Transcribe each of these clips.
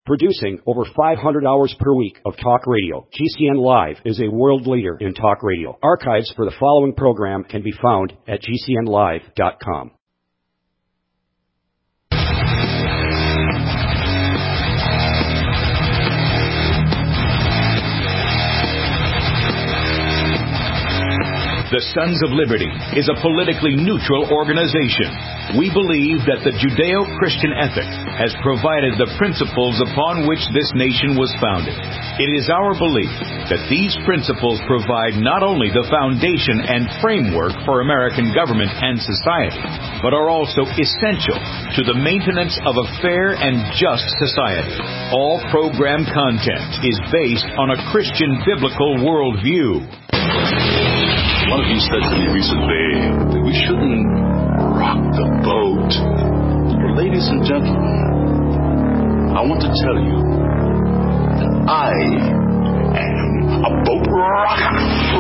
Producing over 500 hours per week of talk radio, GCN Live is a world leader in talk radio. Archives for the following program can be found at GCNlive.com. The Sons of Liberty is a politically neutral organization. We believe that the Judeo-Christian ethic has provided the principles upon which this nation was founded. It is our belief that these principles provide not only the foundation and framework for American government and society, but are also essential to the maintenance of a fair and just society. All program content is based on a Christian biblical worldview. One of you said to me recently that we shouldn't rock the boat. Well, ladies and gentlemen, I want to tell you that I am a boat rocker.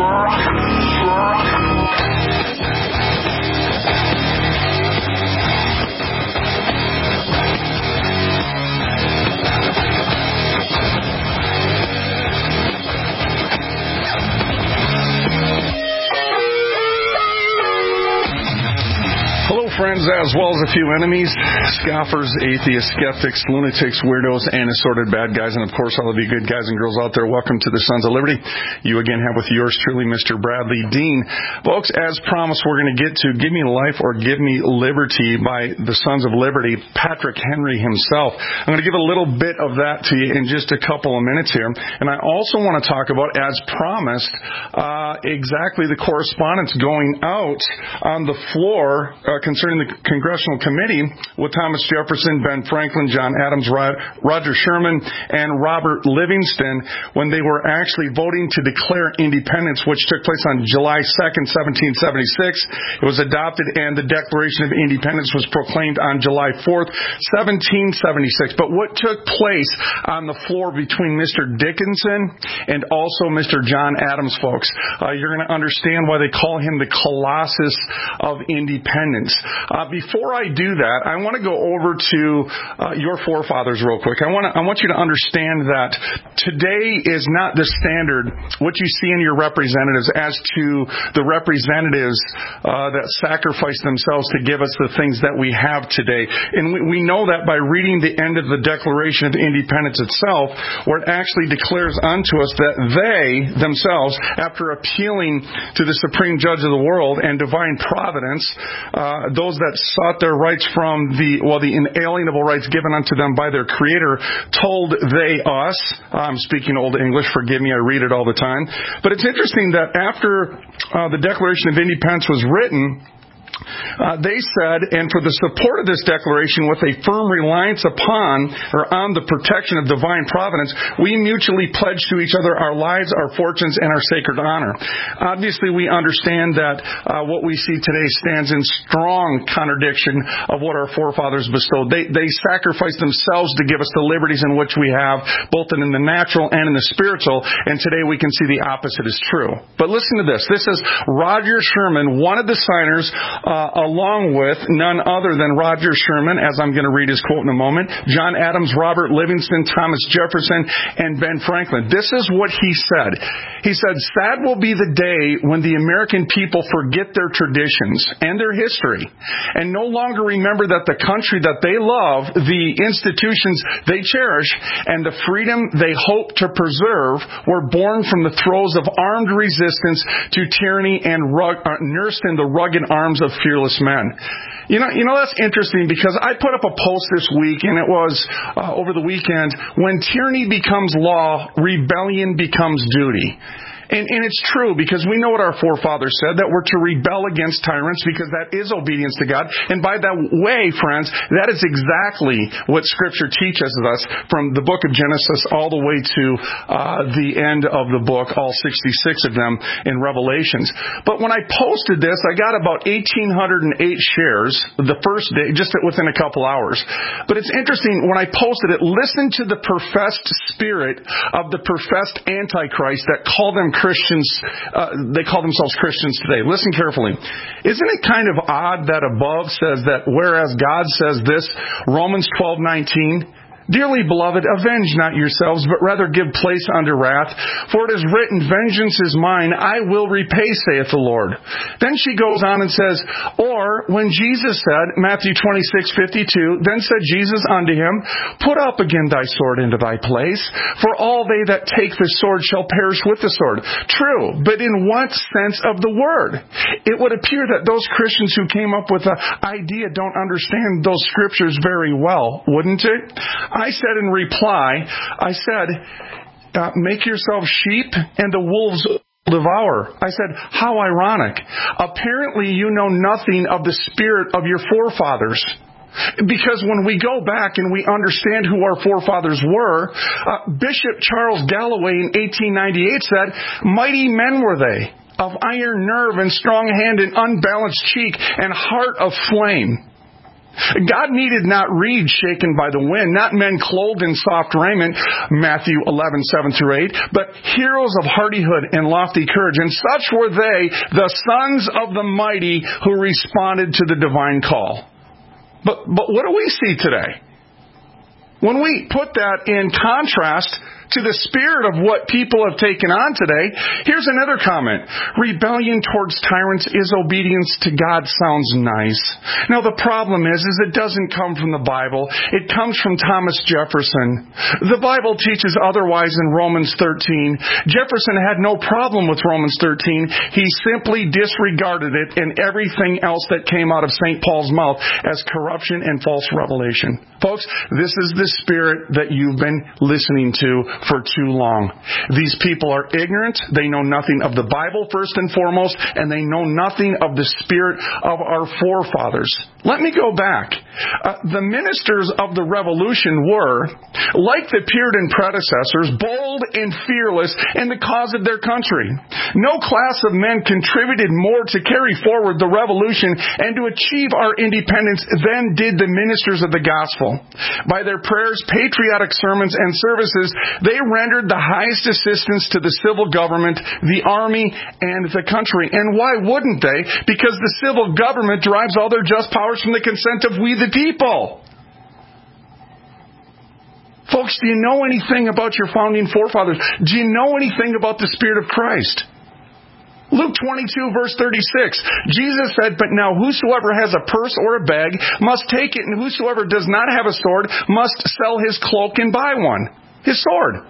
Hello, friends, as well as a few enemies, scoffers, atheists, skeptics, lunatics, weirdos, and assorted bad guys, and of course all of you good guys and girls out there, welcome to the Sons of Liberty. You again have with yours truly, Mr. Bradley Dean. Folks, as promised, we're going to get to Give Me Life or Give Me Liberty by the Sons of Liberty, Patrick Henry himself. I'm going to give a little bit of that to you in just a couple of minutes here, and I also want to talk about, as promised, exactly the correspondence going out on the floor concerning the Congressional Committee with Thomas Jefferson, Ben Franklin, John Adams, Roger Sherman, and Robert Livingston when they were actually voting to declare independence, which took place on July 2nd, 1776. It was adopted and the Declaration of Independence was proclaimed on July 4th, 1776. But what took place on the floor between Mr. Dickinson and also Mr. John Adams, folks, you're going to understand why they call him the Colossus of Independence. Before I do that, I want to go over to your forefathers real quick. I want you to understand that today is not the standard, what you see in your representatives, as to the representatives that sacrifice themselves to give us the things that we have today. And we know that by reading the end of the Declaration of Independence itself, where it actually declares unto us that they themselves, after appealing to the Supreme Judge of the world and divine providence, those that sought their rights from the inalienable rights given unto them by their Creator, told they us. I'm speaking Old English, forgive me, I read it all the time. But it's interesting that after the Declaration of Independence was written, they said, and for the support of this declaration with a firm reliance upon or on the protection of divine providence, we mutually pledge to each other our lives, our fortunes, and our sacred honor. Obviously, we understand that what we see today stands in strong contradiction of what our forefathers bestowed. They sacrificed themselves to give us the liberties in which we have, both in the natural and in the spiritual, and today we can see the opposite is true. But listen to this. This is Roger Sherman, one of the signers, along with none other than Roger Sherman, as I'm going to read his quote in a moment, John Adams, Robert Livingston, Thomas Jefferson, and Ben Franklin. This is what he said. He said, "Sad will be the day when the American people forget their traditions and their history and no longer remember that the country that they love, the institutions they cherish, and the freedom they hope to preserve were born from the throes of armed resistance to tyranny and nursed in the rugged arms of fearless men." You know that's interesting, because I put up a post this week, and it was over the weekend, when tyranny becomes law, rebellion becomes duty. And it's true, because we know what our forefathers said, that we're to rebel against tyrants, because that is obedience to God. And by that way, friends, that is exactly what Scripture teaches us from the book of Genesis all the way to the end of the book, all 66 of them in Revelations. But when I posted this, I got about 1,808 shares the first day, just within a couple hours. But it's interesting, when I posted it, listen to the professed spirit of the professed Antichrist that call them Christians, they call themselves Christians today. Listen carefully. Isn't it kind of odd that above says that whereas God says this, Romans 12:19, Dearly beloved, avenge not yourselves, but rather give place unto wrath. For it is written, vengeance is mine, I will repay, saith the Lord. Then she goes on and says, or when Jesus said, Matthew 26:52, then said Jesus unto him, put up again thy sword into thy place, for all they that take the sword shall perish with the sword. True, but in what sense of the word? It would appear that those Christians who came up with the idea don't understand those scriptures very well, wouldn't it? I said in reply, make yourself sheep and the wolves devour. I said, how ironic. Apparently you know nothing of the spirit of your forefathers. Because when we go back and we understand who our forefathers were, Bishop Charles Galloway in 1898 said, mighty men were they, of iron nerve and strong hand and unbalanced cheek and heart of flame. God needed not reeds shaken by the wind, not men clothed in soft raiment, Matthew 11:7-8, but heroes of hardihood and lofty courage. And such were they, the sons of the mighty who responded to the divine call. But what do we see today? When we put that in contrast to the spirit of what people have taken on today, here's another comment. Rebellion towards tyrants is obedience to God sounds nice. Now the problem is it doesn't come from the Bible. It comes from Thomas Jefferson. The Bible teaches otherwise in Romans 13. Jefferson had no problem with Romans 13. He simply disregarded it and everything else that came out of St. Paul's mouth as corruption and false revelation. Folks, this is the spirit that you've been listening to for too long. These people are ignorant. They know nothing of the Bible, first and foremost, and they know nothing of the spirit of our forefathers. Let me go back. The ministers of the Revolution were, like the Puritan predecessors, bold and fearless in the cause of their country. No class of men contributed more to carry forward the Revolution and to achieve our independence than did the ministers of the gospel. By their prayers, patriotic sermons, and services, they rendered the highest assistance to the civil government, the army, and the country. And why wouldn't they? Because the civil government derives all their just powers from the consent of we the people. Folks, do you know anything about your founding forefathers? Do you know anything about the Spirit of Christ? Luke 22, verse 36, Jesus said, but now whosoever has a purse or a bag must take it, and whosoever does not have a sword must sell his cloak and buy one, his sword.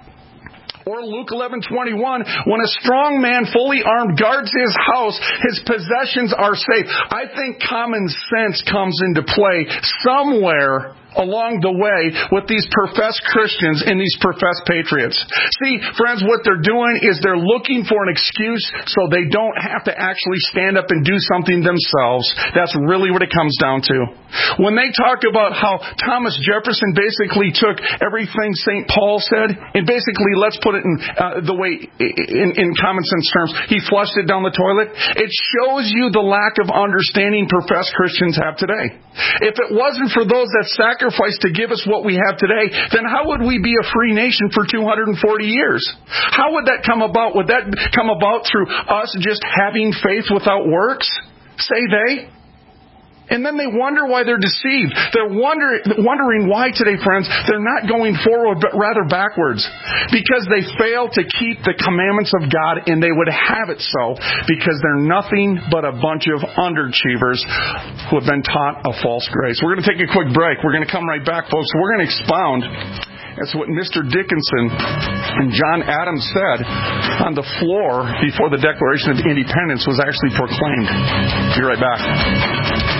Or Luke 11:21, when a strong man fully armed guards his house, his possessions are safe. I think common sense comes into play somewhere along the way with these professed Christians and these professed patriots. See, friends, what they're doing is they're looking for an excuse so they don't have to actually stand up and do something themselves. That's really what it comes down to. When they talk about how Thomas Jefferson basically took everything St. Paul said and basically, let's put it in the way, in common sense terms, he flushed it down the toilet, it shows you the lack of understanding professed Christians have today. If it wasn't for those that sacrificed to give us what we have today, then how would we be a free nation for 240 years? How would that come about? Would that come about through us just having faith without works? Say they. And then they wonder why they're deceived. They're wondering why today, friends, they're not going forward, but rather backwards. Because they fail to keep the commandments of God, and they would have it so because they're nothing but a bunch of underachievers who have been taught a false grace. We're going to take a quick break. We're going to come right back, folks. We're going to expound as what Mr. Dickinson and John Adams said on the floor before the Declaration of Independence was actually proclaimed. Be right back.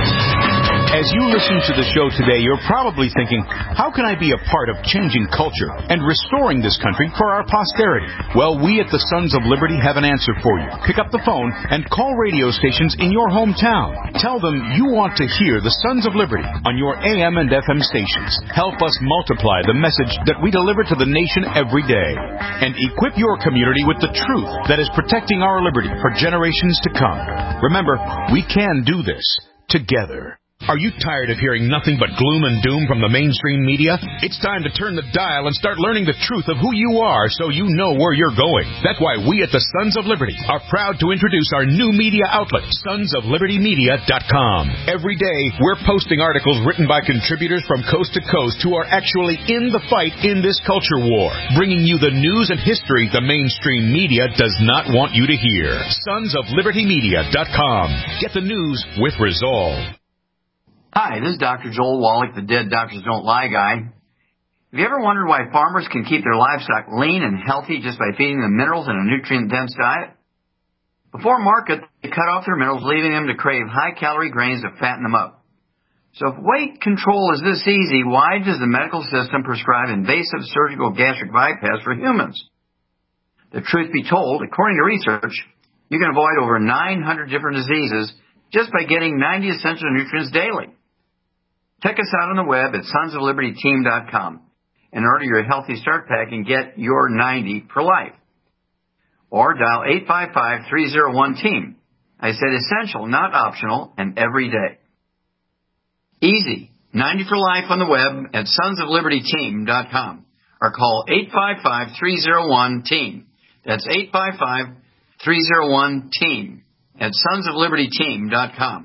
As you listen to the show today, you're probably thinking, how can I be a part of changing culture and restoring this country for our posterity? Well, we at the Sons of Liberty have an answer for you. Pick up the phone and call radio stations in your hometown. Tell them you want to hear the Sons of Liberty on your AM and FM stations. Help us multiply the message that we deliver to the nation every day. And equip your community with the truth that is protecting our liberty for generations to come. Remember, we can do this together. Are you tired of hearing nothing but gloom and doom from the mainstream media? It's time to turn the dial and start learning the truth of who you are so you know where you're going. That's why we at the Sons of Liberty are proud to introduce our new media outlet, sonsoflibertymedia.com. Every day, we're posting articles written by contributors from coast to coast who are actually in the fight in this culture war, bringing you the news and history the mainstream media does not want you to hear. Sonsoflibertymedia.com. Get the news with resolve. Hi, this is Dr. Joel Wallach, the Dead Doctors Don't Lie guy. Have you ever wondered why farmers can keep their livestock lean and healthy just by feeding them minerals in a nutrient-dense diet? Before market, they cut off their minerals, leaving them to crave high-calorie grains to fatten them up. So if weight control is this easy, why does the medical system prescribe invasive surgical gastric bypass for humans? The truth be told, according to research, you can avoid over 900 different diseases just by getting 90 essential nutrients daily. Check us out on the web at sonsoflibertyteam.com and order your Healthy Start Pack and get your 90 for life. Or dial 855-301-TEAM. I said essential, not optional, and every day. Easy. 90 for life on the web at sonsoflibertyteam.com or call 855-301-TEAM. That's 855-301-TEAM at sonsoflibertyteam.com.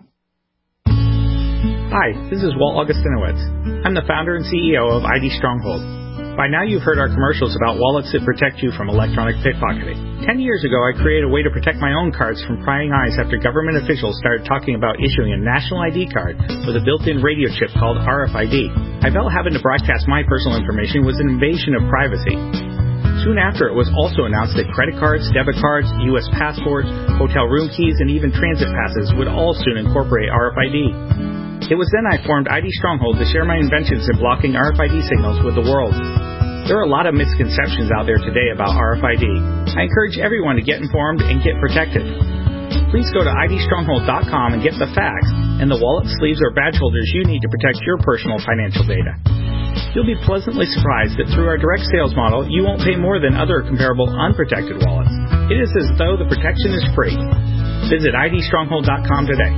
Hi, this is Walt Augustinowicz. I'm the founder and CEO of ID Stronghold. By now you've heard our commercials about wallets that protect you from electronic pickpocketing. 10 years ago, I created a way to protect my own cards from prying eyes after government officials started talking about issuing a national ID card with a built-in radio chip called RFID. I felt having to broadcast my personal information was an invasion of privacy. Soon after, it was also announced that credit cards, debit cards, U.S. passports, hotel room keys, and even transit passes would all soon incorporate RFID. It was then I formed ID Stronghold to share my inventions in blocking RFID signals with the world. There are a lot of misconceptions out there today about RFID. I encourage everyone to get informed and get protected. Please go to idstronghold.com and get the facts and the wallet, sleeves, or badge holders you need to protect your personal financial data. You'll be pleasantly surprised that through our direct sales model, you won't pay more than other comparable unprotected wallets. It is as though the protection is free. Visit idstronghold.com today.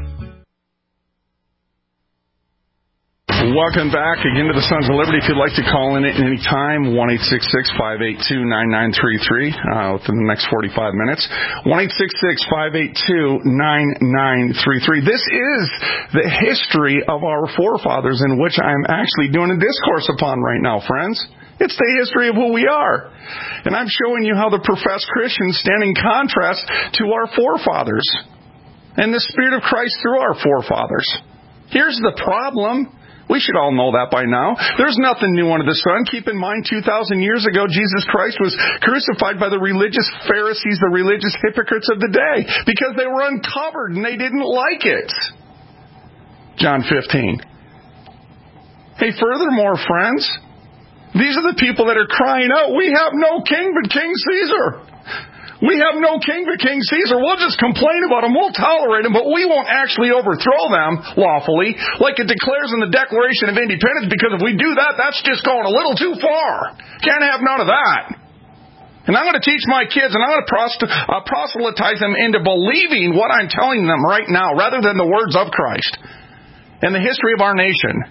Welcome back again to the Sons of Liberty. If you'd like to call in at any time, 1-866-582-9933 within the next 45 minutes. 1-866-582-9933. This is the history of our forefathers in which I'm actually doing a discourse upon right now, friends. It's the history of who we are. And I'm showing you how the professed Christians stand in contrast to our forefathers and the Spirit of Christ through our forefathers. Here's the problem. We should all know that by now. There's nothing new under the sun. Keep in mind, 2,000 years ago, Jesus Christ was crucified by the religious Pharisees, the religious hypocrites of the day, because they were uncovered and they didn't like it. John 15. Hey, furthermore, friends, these are the people that are crying out, we have no king but King Caesar. We have no king but King Caesar. We'll just complain about him. We'll tolerate him, but we won't actually overthrow them lawfully like it declares in the Declaration of Independence, because if we do that, that's just going a little too far. Can't have none of that. And I'm going to teach my kids, and I'm going to proselytize them into believing what I'm telling them right now rather than the words of Christ and the history of our nation.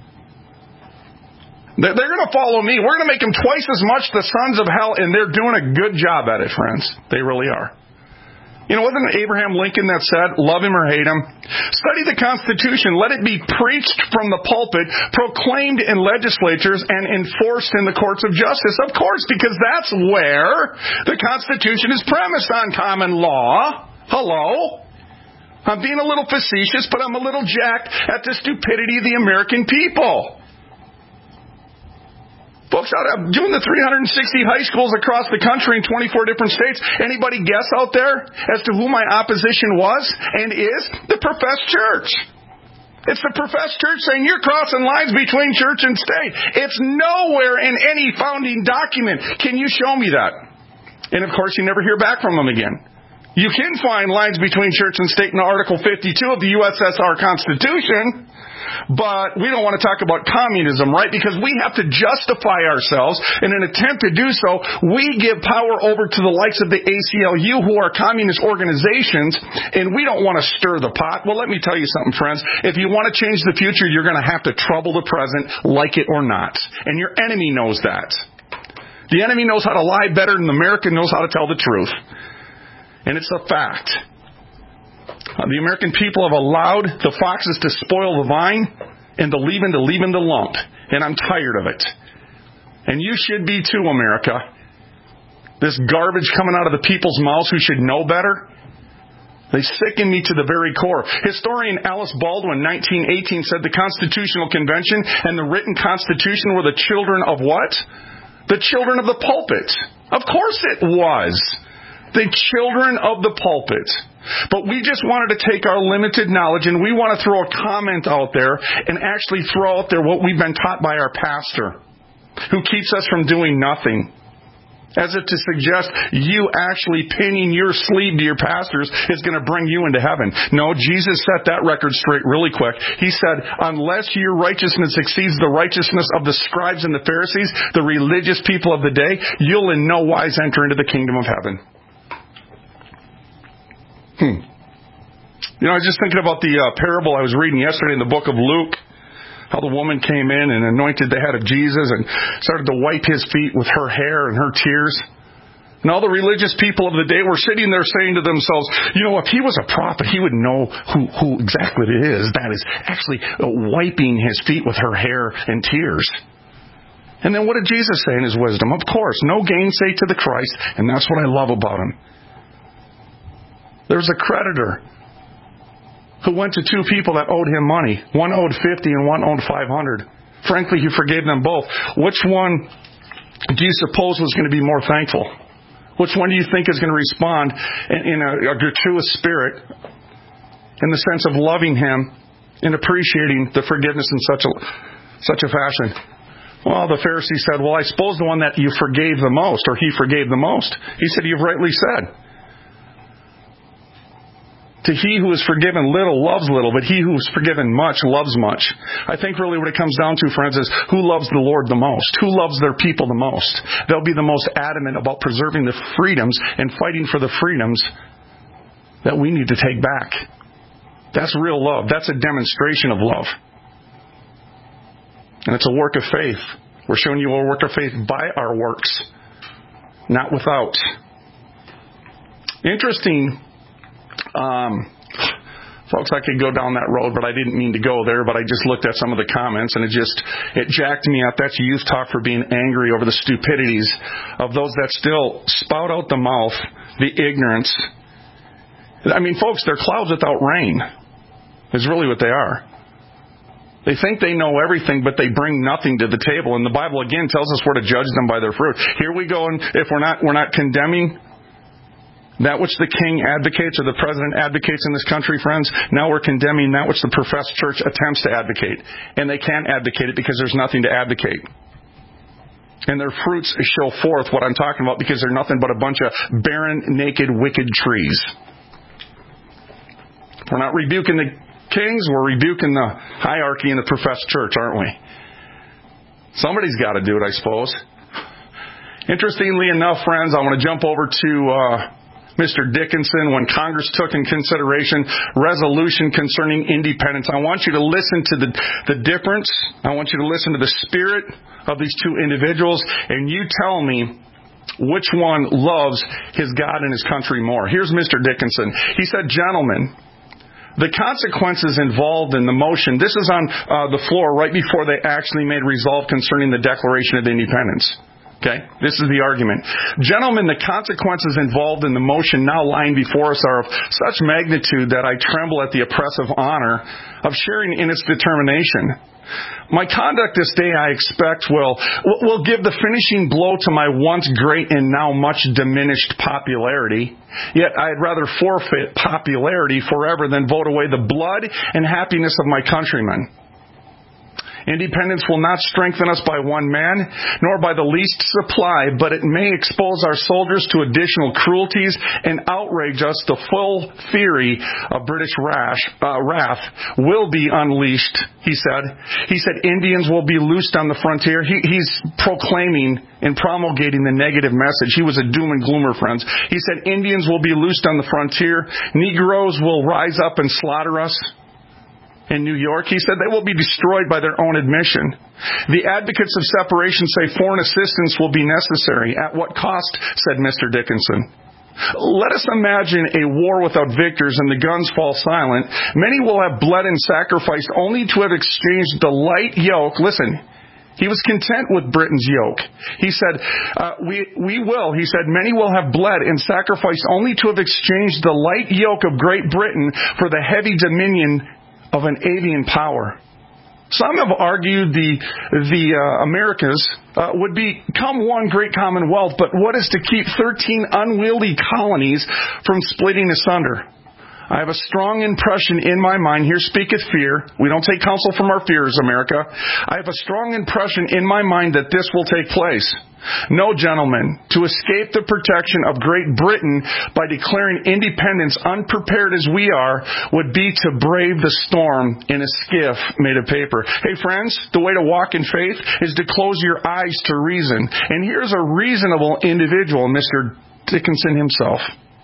They're going to follow me. We're going to make them twice as much the sons of hell, and they're doing a good job at it, friends. They really are. You know, wasn't it Abraham Lincoln that said, love him or hate him? Study the Constitution. Let it be preached from the pulpit, proclaimed in legislatures, and enforced in the courts of justice. Of course, because that's where the Constitution is premised, on common law. Hello? I'm being a little facetious, but I'm a little jacked at the stupidity of the American people. Folks, out doing the 360 high schools across the country in 24 different states, anybody guess out there as to who my opposition was and is? The professed church. It's the professed church saying you're crossing lines between church and state. It's nowhere in any founding document. Can you show me that? And of course, you never hear back from them again. You can find lines between church and state in Article 52 of the USSR Constitution, but we don't want to talk about communism, right? Because we have to justify ourselves. In an attempt to do so, we give power over to the likes of the ACLU, who are communist organizations, and we don't want to stir the pot. Well, let me tell you something, friends. If you want to change the future, you're going to have to trouble the present, like it or not. And your enemy knows that. The enemy knows how to lie better than America knows how to tell the truth. And it's a fact. The American people have allowed the foxes to spoil the vine and the leaven to leaven the lump. And I'm tired of it. And you should be too, America. This garbage coming out of the people's mouths who should know better, they sicken me to the very core. Historian Alice Baldwin, 1918, said the Constitutional Convention and the written Constitution were the children of what? The children of the pulpit. Of course it was. The children of the pulpit. But we just wanted to take our limited knowledge and we want to throw a comment out there and actually throw out there what we've been taught by our pastor, who keeps us from doing nothing. As if to suggest you actually pinning your sleeve to your pastors is going to bring you into heaven. No, Jesus set that record straight really quick. He said, unless your righteousness exceeds the righteousness of the scribes and the Pharisees, the religious people of the day, you'll in no wise enter into the kingdom of heaven. I was just thinking about the parable I was reading yesterday in the book of Luke. How the woman came in and anointed the head of Jesus and started to wipe his feet with her hair and her tears. And all the religious people of the day were sitting there saying to themselves, if he was a prophet, he would know who exactly it is that is actually wiping his feet with her hair and tears. And then what did Jesus say in his wisdom? Of course, no gainsay to the Christ, and that's what I love about him. There was a creditor who went to two people that owed him money. One owed 50 and one owed 500. Frankly, he forgave them both. Which one do you suppose was going to be more thankful? Which one do you think is going to respond in a gratuitous spirit in the sense of loving him and appreciating the forgiveness in such a fashion? Well, the Pharisee said, well, I suppose the one that you forgave the most, or he forgave the most. He said, you've rightly said. To he who is forgiven little loves little, but he who is forgiven much loves much. I think really what it comes down to, friends, is who loves the Lord the most? Who loves their people the most? They'll be the most adamant about preserving the freedoms and fighting for the freedoms that we need to take back. That's real love. That's a demonstration of love. And it's a work of faith. We're showing you a work of faith by our works, not without. Interesting. Folks, I could go down that road, but I didn't mean to go there, but I just looked at some of the comments and it jacked me up. That's youth talk for being angry over the stupidities of those that still spout out the mouth, the ignorance. I mean, folks, they're clouds without rain is really what they are. They think they know everything, but they bring nothing to the table. And the Bible again tells us we're to judge them by their fruit. Here we go, and if we're not condemning that which the king advocates or the president advocates in this country, friends, now we're condemning that which the professed church attempts to advocate. And they can't advocate it because there's nothing to advocate. And their fruits show forth what I'm talking about because they're nothing but a bunch of barren, naked, wicked trees. We're not rebuking the kings, we're rebuking the hierarchy in the professed church, aren't we? Somebody's got to do it, I suppose. Interestingly enough, friends, I want to jump over to Mr. Dickinson, when Congress took in consideration resolution concerning independence. I want you to listen to the difference. I want you to listen to the spirit of these two individuals, and you tell me which one loves his God and his country more. Here's Mr. Dickinson. He said, gentlemen, the consequences involved in the motion, this is on the floor right before they actually made resolve concerning the Declaration of Independence. Okay, this is the argument. Gentlemen, the consequences involved in the motion now lying before us are of such magnitude that I tremble at the oppressive honor of sharing in its determination. My conduct this day, I expect, will give the finishing blow to my once great and now much diminished popularity. Yet I'd rather forfeit popularity forever than vote away the blood and happiness of my countrymen. Independence will not strengthen us by one man, nor by the least supply, but it may expose our soldiers to additional cruelties and outrage us. The full fury of British wrath will be unleashed, he said. He said Indians will be loosed on the frontier. He's proclaiming and promulgating the negative message. He was a doom and gloomer, friends. He said Indians will be loosed on the frontier. Negroes will rise up and slaughter us. In New York, he said they will be destroyed by their own admission. The advocates of separation say foreign assistance will be necessary. At what cost, said Mr. Dickinson. Let us imagine a war without victors and the guns fall silent. Many will have bled and sacrificed only to have exchanged the light yoke. Listen, he was content with Britain's yoke. He said, he said, many will have bled and sacrificed only to have exchanged the light yoke of Great Britain for the heavy dominion of an avian power. Some have argued the Americas would become one great commonwealth, but what is to keep 13 unwieldy colonies from splitting asunder? I have a strong impression in my mind. Here speaketh fear. We don't take counsel from our fears, America. I have a strong impression in my mind that this will take place. No, gentlemen, to escape the protection of Great Britain by declaring independence unprepared as we are would be to brave the storm in a skiff made of paper. Hey, friends, the way to walk in faith is to close your eyes to reason. And here's a reasonable individual, Mr. Dickinson himself.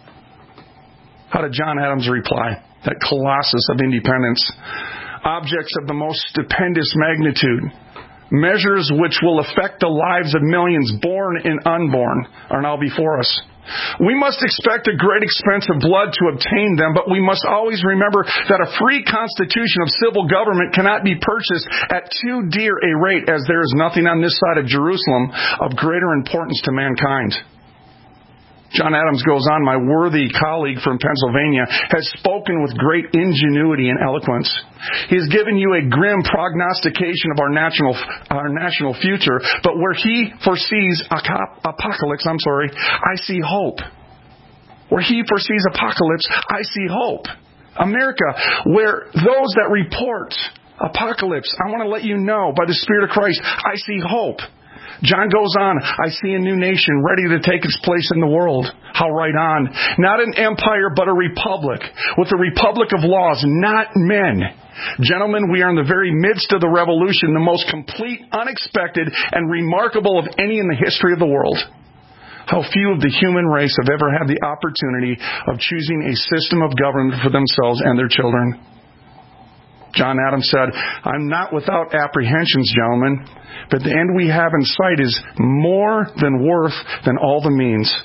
How did John Adams reply? That colossus of independence. Objects of the most stupendous magnitude, measures which will affect the lives of millions born and unborn, are now before us. We must expect a great expense of blood to obtain them, but we must always remember that a free constitution of civil government cannot be purchased at too dear a rate, as there is nothing on this side of Jerusalem of greater importance to mankind. John Adams goes on, my worthy colleague from Pennsylvania has spoken with great ingenuity and eloquence. He has given you a grim prognostication of our national future, but where he foresees apocalypse, I see hope. Where he foresees apocalypse, I see hope. America, where those that report apocalypse, I want to let you know, by the Spirit of Christ, I see hope. John goes on, I see a new nation ready to take its place in the world. How right on. Not an empire, but a republic, with a republic of laws, not men. Gentlemen, we are in the very midst of the revolution, the most complete, unexpected, and remarkable of any in the history of the world. How few of the human race have ever had the opportunity of choosing a system of government for themselves and their children. John Adams said, I'm not without apprehensions, gentlemen, but the end we have in sight is more than worth than all the means.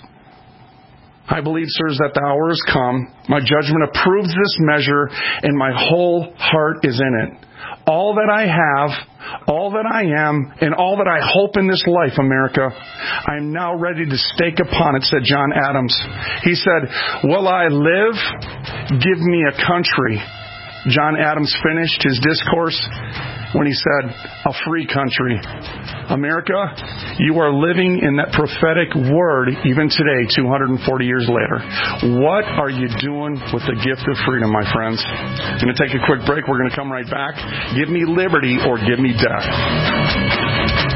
I believe, sirs, that the hour has come. My judgment approves this measure, and my whole heart is in it. All that I have, all that I am, and all that I hope in this life, America, I am now ready to stake upon it, said John Adams. He said, will I live? Give me a country. John Adams finished his discourse when he said, a free country. America, you are living in that prophetic word even today, 240 years later. What are you doing with the gift of freedom, my friends? I'm going to take a quick break. We're going to come right back. Give me liberty or give me death.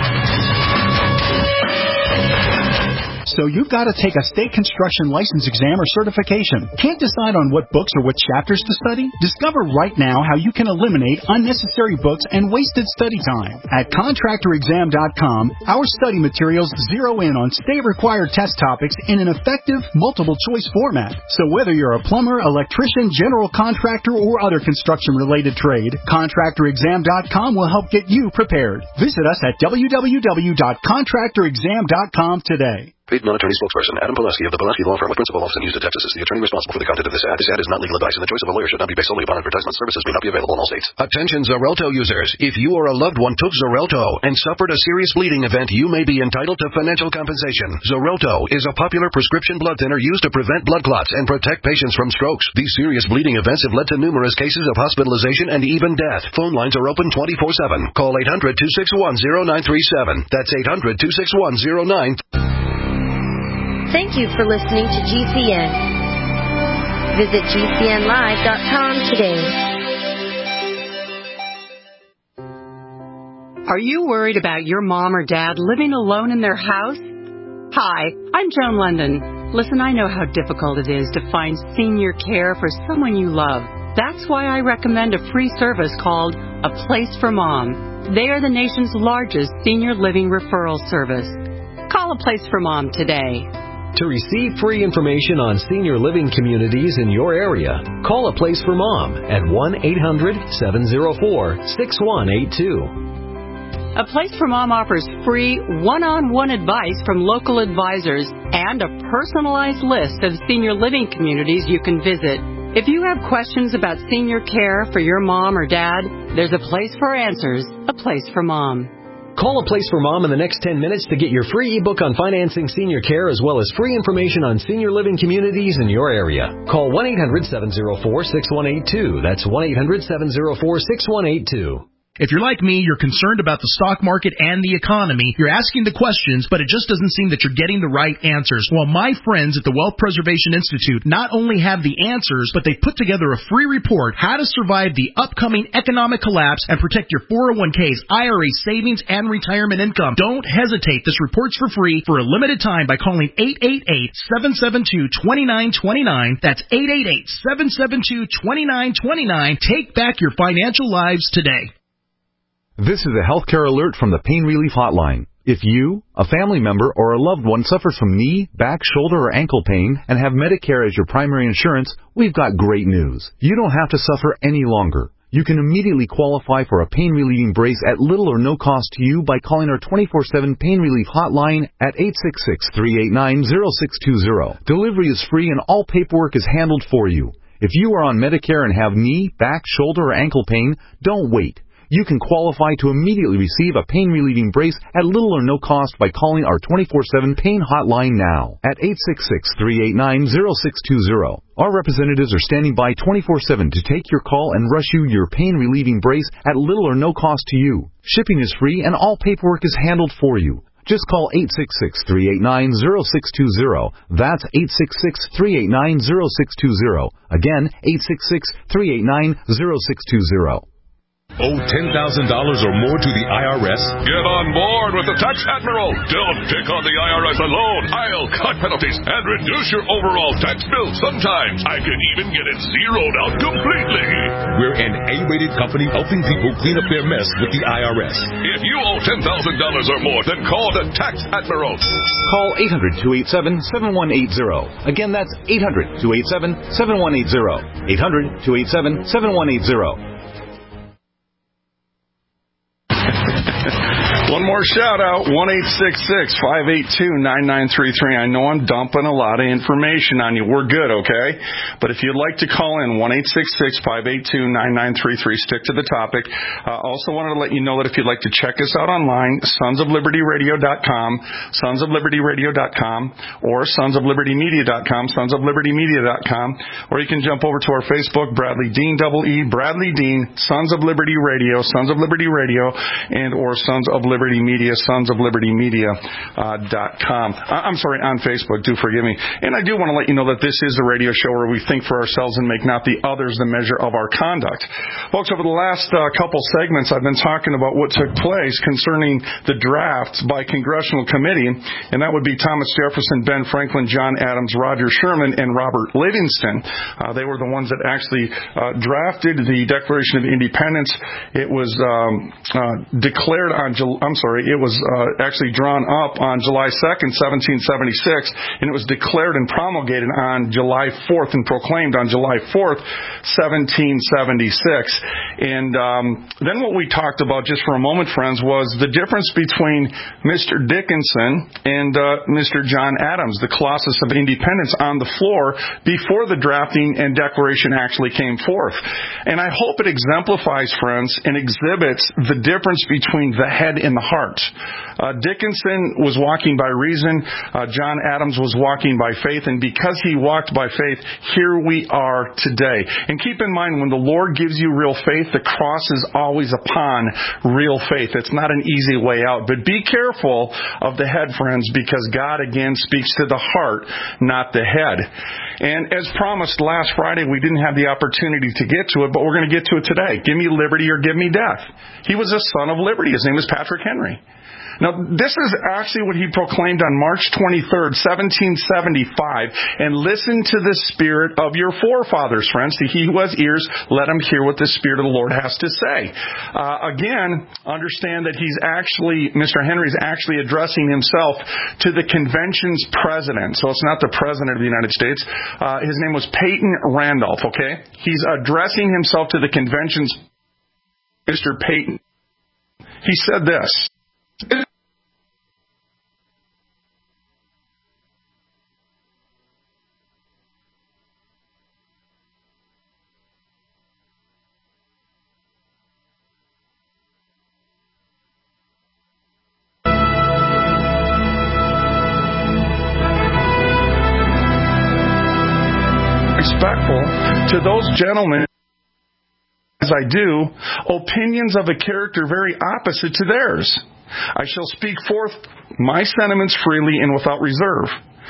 So you've got to take a state construction license exam or certification. Can't decide on what books or what chapters to study? Discover right now how you can eliminate unnecessary books and wasted study time. At contractorexam.com, our study materials zero in on state-required test topics in an effective, multiple-choice format. So whether you're a plumber, electrician, general contractor, or other construction-related trade, contractorexam.com will help get you prepared. Visit us at www.contractorexam.com today. Paid non-attorney spokesperson Adam Pileski of the Pileski Law Firm with principal office in Houston, Texas is the attorney responsible for the content of this ad. This ad is not legal advice, and the choice of a lawyer should not be based solely upon advertisement. Services may not be available in all states. Attention Xarelto users. If you or a loved one took Xarelto and suffered a serious bleeding event, you may be entitled to financial compensation. Xarelto is a popular prescription blood thinner used to prevent blood clots and protect patients from strokes. These serious bleeding events have led to numerous cases of hospitalization and even death. Phone lines are open 24/7. Call 800-261-0937. That's 800-261-0937. Thank you for listening to GCN. Visit GCNlive.com today. Are you worried about your mom or dad living alone in their house? Hi, I'm Joan London. Listen, I know how difficult it is to find senior care for someone you love. That's why I recommend a free service called A Place for Mom. They are the nation's largest senior living referral service. Call A Place for Mom today. To receive free information on senior living communities in your area, call A Place for Mom at 1-800-704-6182. A Place for Mom offers free one-on-one advice from local advisors and a personalized list of senior living communities you can visit. If you have questions about senior care for your mom or dad, there's a place for answers, A Place for Mom. Call A Place for Mom in the next 10 minutes to get your free ebook on financing senior care as well as free information on senior living communities in your area. Call 1-800-704-6182. That's 1-800-704-6182. If you're like me, you're concerned about the stock market and the economy. You're asking the questions, but it just doesn't seem that you're getting the right answers. Well, my friends at the Wealth Preservation Institute not only have the answers, but they put together a free report, How to Survive the Upcoming Economic Collapse and Protect Your 401ks, IRA savings, and retirement income. Don't hesitate. This report's for free for a limited time by calling 888-772-2929. That's 888-772-2929. Take back your financial lives today. This is a healthcare alert from the Pain Relief Hotline. If you, a family member, or a loved one suffers from knee, back, shoulder, or ankle pain and have Medicare as your primary insurance, we've got great news. You don't have to suffer any longer. You can immediately qualify for a pain-relieving brace at little or no cost to you by calling our 24/7 Pain Relief Hotline at 866-389-0620. Delivery is free and all paperwork is handled for you. If you are on Medicare and have knee, back, shoulder, or ankle pain, don't wait. You can qualify to immediately receive a pain-relieving brace at little or no cost by calling our 24/7 Pain Hotline now at 866-389-0620. Our representatives are standing by 24/7 to take your call and rush you your pain-relieving brace at little or no cost to you. Shipping is free and all paperwork is handled for you. Just call 866-389-0620. That's 866-389-0620. Again, 866-389-0620. Owe $10,000 or more to the IRS? Get on board with the Tax Admiral. Don't take on the IRS alone. I'll cut penalties and reduce your overall tax bill. Sometimes I can even get it zeroed out completely. We're an A-rated company helping people clean up their mess with the IRS. If you owe $10,000 or more, then call the Tax Admiral. Call 800-287-7180. Again, that's 800-287-7180. 800-287-7180. One more shout-out, 1-866-582-9933. I know I'm dumping a lot of information on you. We're good, okay? But if you'd like to call in, 1-866-582-9933. Stick to the topic. Also wanted to let you know that if you'd like to check us out online, sonsoflibertyradio.com, sonsoflibertyradio.com, or sonsoflibertymedia.com, sonsoflibertymedia.com, or you can jump over to our Facebook, Bradley Dean, E-E, Bradley Dean, Sons of Liberty Radio, Sons of Liberty Radio, and or Sons of Liberty Media, sonsoflibertymedia.com. I'm sorry, on Facebook. Do forgive me. And I do want to let you know that this is a radio show where we think for ourselves and make not the others the measure of our conduct. Folks, over the last couple segments, I've been talking about what took place concerning the drafts by congressional committee, and that would be Thomas Jefferson, Ben Franklin, John Adams, Roger Sherman, and Robert Livingston. They were the ones that actually drafted the Declaration of Independence. It was declared on it was actually drawn up on July 2nd, 1776, and it was declared and promulgated on July 4th and proclaimed on July 4th, 1776. And then what we talked about just for a moment, friends, was the difference between Mr. Dickinson and Mr. John Adams, the Colossus of Independence, on the floor before the drafting and declaration actually came forth. And I hope it exemplifies, friends, and exhibits the difference between the head and the heart. heart. Dickinson was walking by reason. John Adams was walking by faith. And because he walked by faith, here we are today. And keep in mind, when the Lord gives you real faith, the cross is always upon real faith. It's not an easy way out. But be careful of the head, friends, because God, again, speaks to the heart, not the head. And as promised last Friday, we didn't have the opportunity to get to it, but we're going to get to it today. Give me liberty or give me death. He was a son of liberty. His name was Patrick Henry. Now, this is actually what he proclaimed on March 23rd, 1775. And listen to the spirit of your forefathers, friends. To he who has ears, let him hear what the Spirit of the Lord has to say. Again, understand that Mr. Henry's actually addressing himself to the convention's president. So it's not the president of the United States. His name was Peyton Randolph, okay? He's addressing himself to the convention's Mr. Peyton. He said this. Respectful to those gentlemen, as I do, opinions of a character very opposite to theirs. I shall speak forth my sentiments freely and without reserve.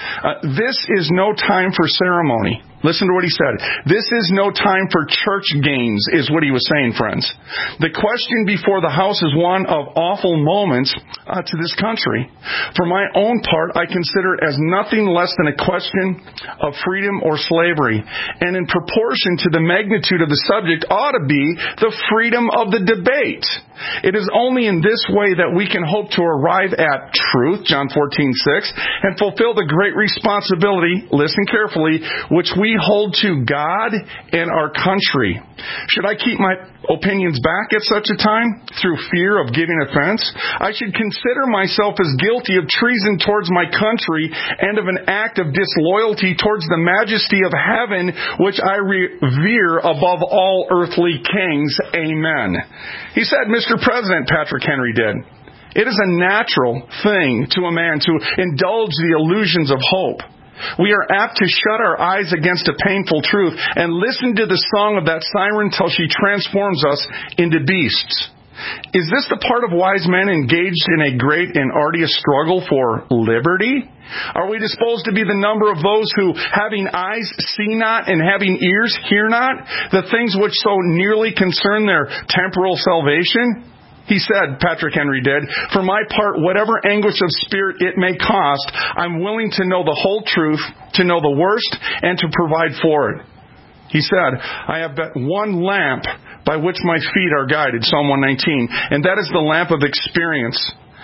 This is no time for ceremony. Listen to what he said. This is no time for church games, is what he was saying, friends. The question before the House is one of awful moments to this country. For my own part, I consider it as nothing less than a question of freedom or slavery. And in proportion to the magnitude of the subject ought to be the freedom of the debate. It is only in this way that we can hope to arrive at truth, John 14:6, and fulfill the great responsibility, listen carefully, which we hold to God and our country. Should I keep my opinions back at such a time through fear of giving offense? I should consider myself as guilty of treason towards my country and of an act of disloyalty towards the majesty of heaven, which I revere above all earthly kings. Amen. He said, Mr. President, Patrick Henry did. It is a natural thing to a man to indulge the illusions of hope. We are apt to shut our eyes against a painful truth and listen to the song of that siren till she transforms us into beasts. Is this the part of wise men engaged in a great and arduous struggle for liberty? Are we disposed to be the number of those who, having eyes, see not, and having ears, hear not, the things which so nearly concern their temporal salvation? He said, Patrick Henry did, for my part, whatever anguish of spirit it may cost, I'm willing to know the whole truth, to know the worst, and to provide for it. He said, I have but one lamp by which my feet are guided, Psalm 119, and that is the lamp of experience.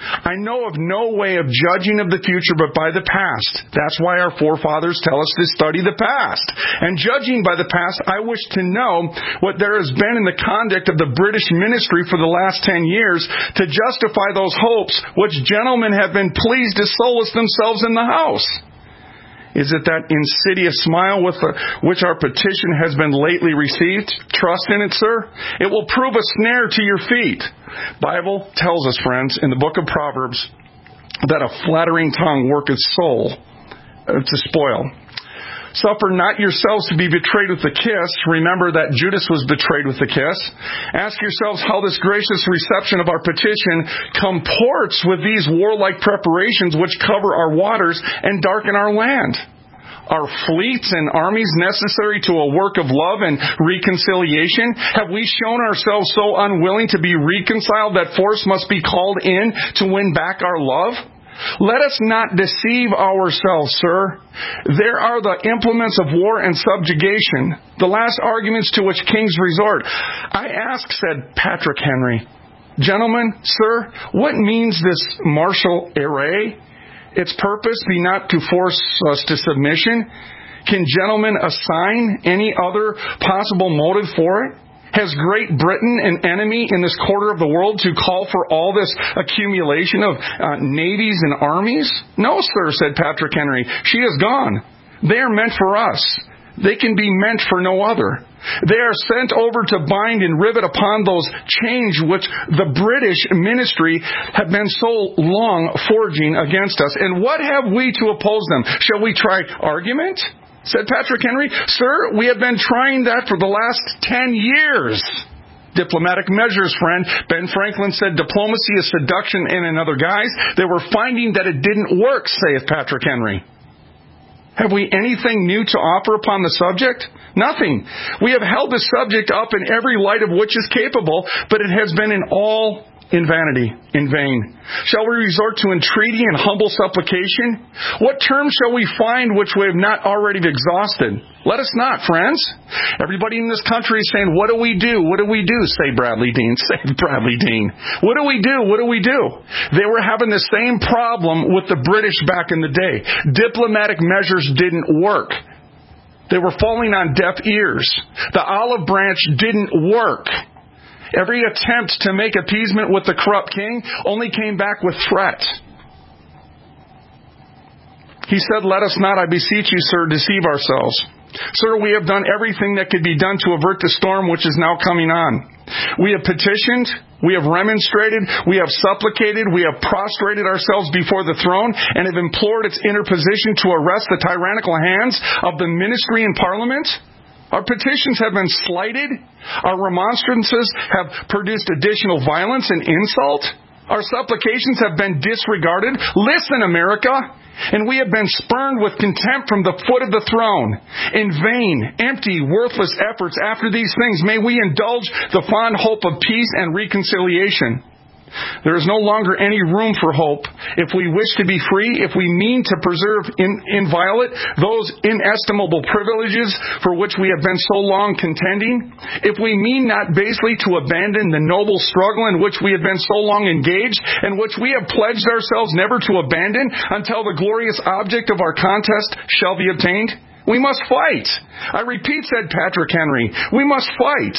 I know of no way of judging of the future but by the past. That's why our forefathers tell us to study the past. And judging by the past, I wish to know what there has been in the conduct of the British ministry for the last 10 years to justify those hopes which gentlemen have been pleased to solace themselves in the House. Is it that insidious smile with which our petition has been lately received? Trust in it, sir. It will prove a snare to your feet. Bible tells us, friends, in the book of Proverbs, that a flattering tongue worketh soul to spoil. Suffer not yourselves to be betrayed with a kiss. Remember that Judas was betrayed with a kiss. Ask yourselves how this gracious reception of our petition comports with these warlike preparations which cover our waters and darken our land. Are fleets and armies necessary to a work of love and reconciliation? Have we shown ourselves so unwilling to be reconciled that force must be called in to win back our love? Let us not deceive ourselves, sir. There are the implements of war and subjugation, the last arguments to which kings resort. I ask, said Patrick Henry, gentlemen, sir, what means this martial array? Its purpose be not to force us to submission. Can gentlemen assign any other possible motive for it? Has Great Britain an enemy in this quarter of the world to call for all this accumulation of navies and armies? No, sir, said Patrick Henry. She is gone. They are meant for us. They can be meant for no other. They are sent over to bind and rivet upon those chains which the British ministry have been so long forging against us. And what have we to oppose them? Shall we try argument? Said Patrick Henry. Sir, we have been trying that for the last 10 years. Diplomatic measures, friend. Ben Franklin said diplomacy is seduction in another guise. They were finding that it didn't work, saith Patrick Henry. Have we anything new to offer upon the subject? Nothing. We have held the subject up in every light of which is capable, but it has been in vanity, in vain. Shall we resort to entreaty and humble supplication? What terms shall we find which we have not already exhausted? Let us not, friends. Everybody in this country is saying, what do we do? What do we do? Say Bradley Dean. Say Bradley Dean. What do we do? What do we do? They were having the same problem with the British back in the day. Diplomatic measures didn't work. They were falling on deaf ears. The olive branch didn't work. Every attempt to make appeasement with the corrupt king only came back with threat. He said, let us not, I beseech you, sir, deceive ourselves. Sir, we have done everything that could be done to avert the storm which is now coming on. We have petitioned, we have remonstrated, we have supplicated, we have prostrated ourselves before the throne and have implored its interposition to arrest the tyrannical hands of the ministry and parliament. Our petitions have been slighted. Our remonstrances have produced additional violence and insult. Our supplications have been disregarded. Listen, America. And we have been spurned with contempt from the foot of the throne. In vain, empty, worthless efforts after these things may we indulge the fond hope of peace and reconciliation. There is no longer any room for hope. If we wish to be free, if we mean to preserve inviolate those inestimable privileges for which we have been so long contending, if we mean not basely to abandon the noble struggle in which we have been so long engaged, and which we have pledged ourselves never to abandon until the glorious object of our contest shall be obtained, we must fight. I repeat, said Patrick Henry, we must fight.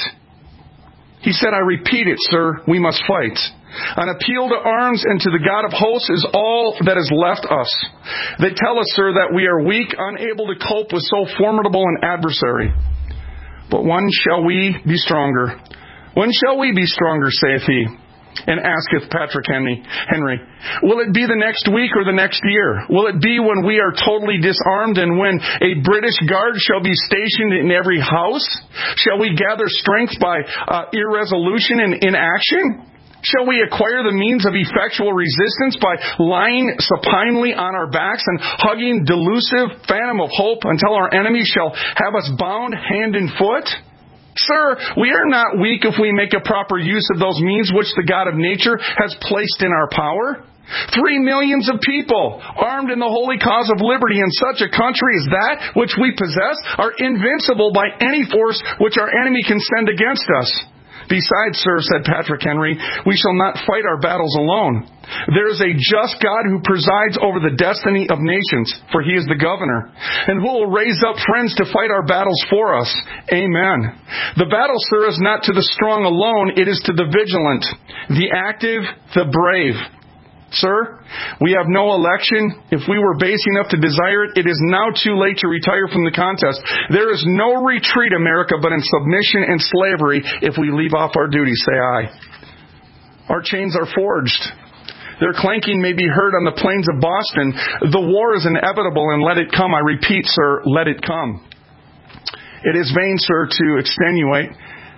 He said, I repeat it, sir, we must fight. An appeal to arms and to the God of hosts is all that is left us. They tell us, sir, that we are weak, unable to cope with so formidable an adversary. But when shall we be stronger? When shall we be stronger, saith he? And asketh Patrick Henry, will it be the next week or the next year? Will it be when we are totally disarmed and when a British guard shall be stationed in every house? Shall we gather strength by irresolution and inaction? Shall we acquire the means of effectual resistance by lying supinely on our backs and hugging delusive phantom of hope until our enemies shall have us bound hand and foot? Sir, we are not weak if we make a proper use of those means which the God of nature has placed in our power. 3 millions of people armed in the holy cause of liberty in such a country as that which we possess are invincible by any force which our enemy can send against us. Besides, sir, said Patrick Henry, we shall not fight our battles alone. There is a just God who presides over the destiny of nations, for he is the governor, and who will raise up friends to fight our battles for us. Amen. The battle, sir, is not to the strong alone, it is to the vigilant, the active, the brave. Sir, we have no election. If we were base enough to desire it, it is now too late to retire from the contest. There is no retreat, America, but in submission and slavery if we leave off our duty, say I. Our chains are forged. Their clanking may be heard on the plains of Boston. The war is inevitable, and let it come. I repeat, sir, let it come. It is vain, sir, to extenuate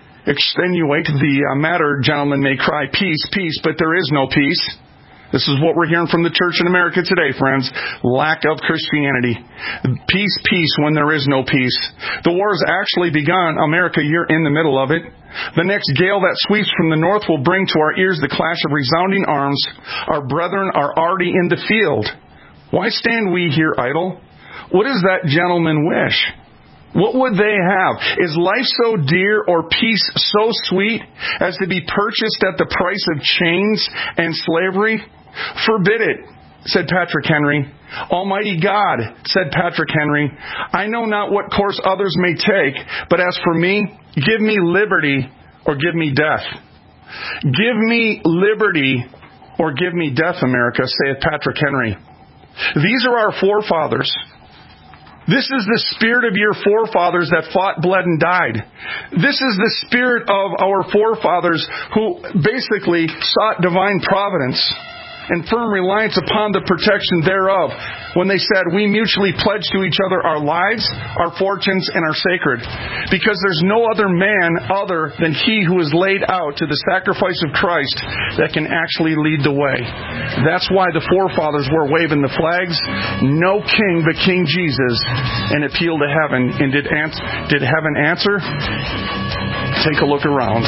the matter. Gentlemen may cry, peace, peace, but there is no peace. This is what we're hearing from the church in America today, friends. Lack of Christianity. Peace, peace, when there is no peace. The war has actually begun. America, you're in the middle of it. The next gale that sweeps from the north will bring to our ears the clash of resounding arms. Our brethren are already in the field. Why stand we here idle? What does that gentleman wish? What would they have? Is life so dear or peace so sweet as to be purchased at the price of chains and slavery? Forbid it, said Patrick Henry. Almighty God, said Patrick Henry, I know not what course others may take, but as for me, give me liberty or give me death. Give me liberty or give me death, America, saith Patrick Henry. These are our forefathers. This is the spirit of your forefathers that fought, bled, and died. This is the spirit of our forefathers who basically sought divine providence and firm reliance upon the protection thereof when they said, we mutually pledge to each other our lives, our fortunes, and our sacred. Because there's no other man other than he who is laid out to the sacrifice of Christ that can actually lead the way. That's why the forefathers were waving the flags. No king but King Jesus, and appeal to heaven. And did heaven answer? Take a look around.